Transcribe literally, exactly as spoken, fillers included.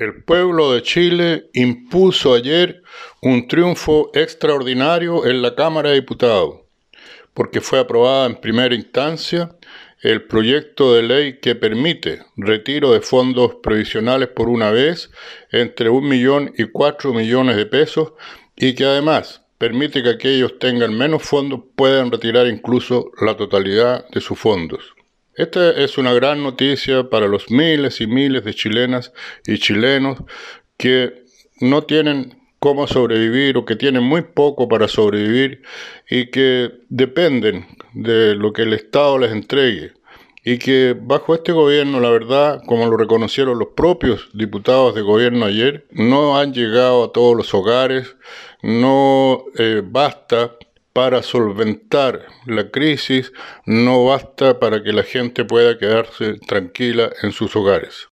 El pueblo de Chile impuso ayer un triunfo extraordinario en la Cámara de Diputados, porque fue aprobada en primera instancia el proyecto de ley que permite retiro de fondos previsionales por una vez entre un millón y cuatro millones de pesos y que además permite que aquellos tengan menos fondos puedan retirar incluso la totalidad de sus fondos. Esta es una gran noticia para los miles y miles de chilenas y chilenos que no tienen cómo sobrevivir o que tienen muy poco para sobrevivir y que dependen de lo que el Estado les entregue. Y que bajo este gobierno, la verdad, como lo reconocieron los propios diputados de gobierno ayer, no han llegado a todos los hogares, no eh, basta para solventar la crisis, no basta para que la gente pueda quedarse tranquila en sus hogares.